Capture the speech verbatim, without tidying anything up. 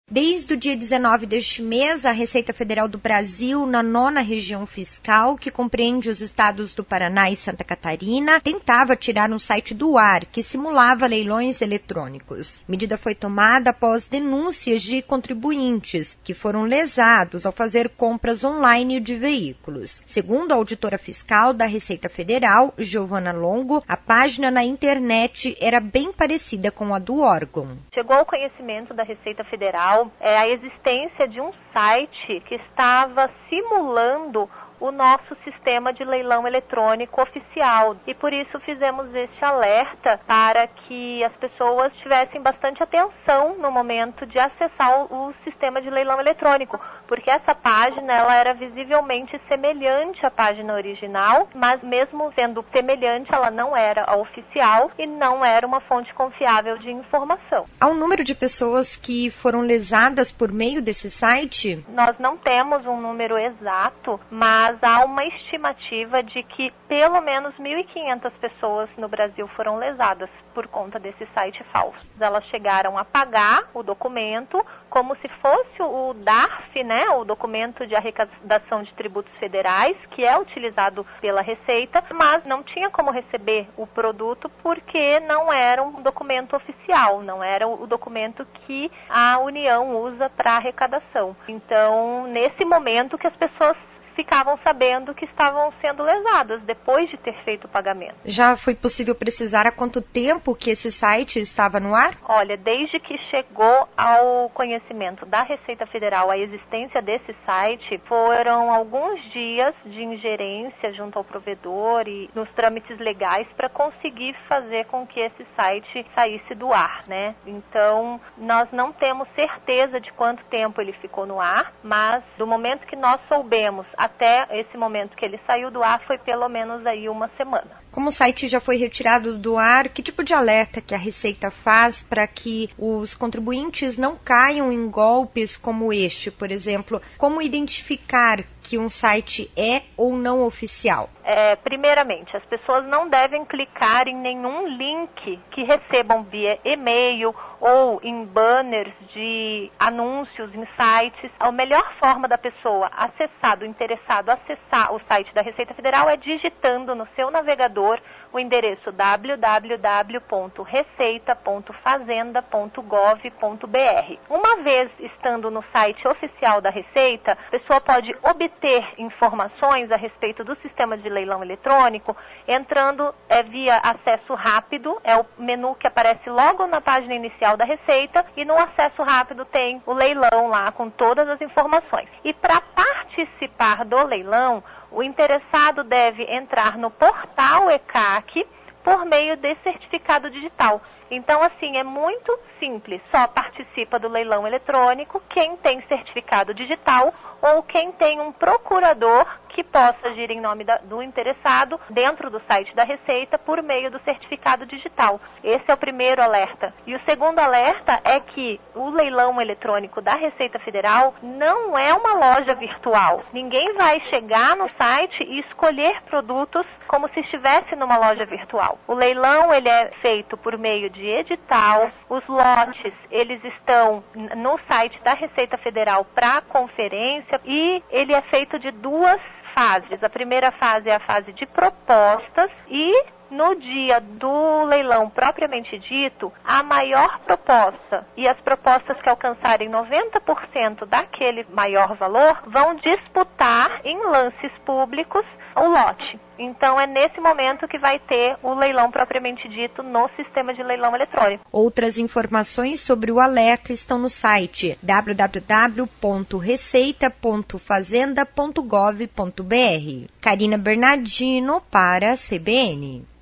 Desde o dia dezenove deste mês, a Receita Federal do Brasil, na nona região fiscal, que compreende os estados do Paraná e Santa Catarina, tentava tirar um site do ar que simulava leilões eletrônicos. A medida foi tomada após denúncias de contribuintes que foram lesados ao fazer compras online de veículos. Segundo a auditora fiscal da Receita Federal, Giovana Longo, a página na internet era bem parecida com a do órgão. Chegou ao conhecimento da Receita Federal é a existência de um site que estava simulando o nosso sistema de leilão eletrônico oficial. E por isso fizemos este alerta para que as pessoas tivessem bastante atenção no momento de acessar o, o sistema de leilão eletrônico, porque essa página ela era visivelmente semelhante à página original, mas mesmo sendo semelhante, ela não era a oficial e não era uma fonte confiável de informação. Há um número de pessoas que foram lesadas por meio desse site? Nós não temos um número exato, mas Mas há uma estimativa de que pelo menos mil e quinhentas pessoas no Brasil foram lesadas por conta desse site falso. Elas chegaram a pagar o documento como se fosse o D A R F, né, o documento de arrecadação de tributos federais, que é utilizado pela Receita, mas não tinha como receber o produto porque não era um documento oficial, não era o documento que a União usa para arrecadação. Então, nesse momento que as pessoas ficavam sabendo que estavam sendo lesadas depois de ter feito o pagamento. Já foi possível precisar há quanto tempo que esse site estava no ar? Olha, desde que chegou ao conhecimento da Receita Federal a existência desse site, foram alguns dias de ingerência junto ao provedor e nos trâmites legais para conseguir fazer com que esse site saísse do ar, né? Então, nós não temos certeza de quanto tempo ele ficou no ar, mas do momento que nós soubemos até esse momento que ele saiu do ar foi pelo menos aí uma semana. Como o site já foi retirado do ar, que tipo de alerta que a Receita faz para que os contribuintes não caiam em golpes como este, por exemplo? Como identificar que um site é ou não oficial? É, primeiramente, as pessoas não devem clicar em nenhum link que recebam via e-mail ou em banners de anúncios em sites. A melhor forma da pessoa acessar, do interessado acessar o site da Receita Federal é digitando no seu navegador o endereço w w w ponto receita ponto fazenda ponto gov ponto b r. Uma vez estando no site oficial da Receita, a pessoa pode obter informações a respeito do sistema de leilão eletrônico entrando é, via acesso rápido, é o menu que aparece logo na página inicial da Receita, e no acesso rápido tem o leilão lá com todas as informações. E para participar do leilão, o interessado deve entrar no portal E C A C por meio de certificado digital. Então, assim, é muito simples. Só participa do leilão eletrônico quem tem certificado digital ou quem tem um procurador que possa agir em nome da, do interessado dentro do site da Receita por meio do certificado digital. Esse é o primeiro alerta. E o segundo alerta é que o leilão eletrônico da Receita Federal não é uma loja virtual. Ninguém vai chegar no site e escolher produtos como se estivesse numa loja virtual. O leilão ele é feito por meio de edital, os lotes eles estão no site da Receita Federal para conferência e ele é feito de duas fases. A primeira fase é a fase de propostas e no dia do leilão propriamente dito, a maior proposta e as propostas que alcançarem noventa por cento daquele maior valor vão disputar em lances públicos o lote. Então, é nesse momento que vai ter o leilão propriamente dito no sistema de leilão eletrônico. Outras informações sobre o alerta estão no site w w w ponto receita ponto fazenda ponto gov ponto b r. Karina Bernardino para a C B N.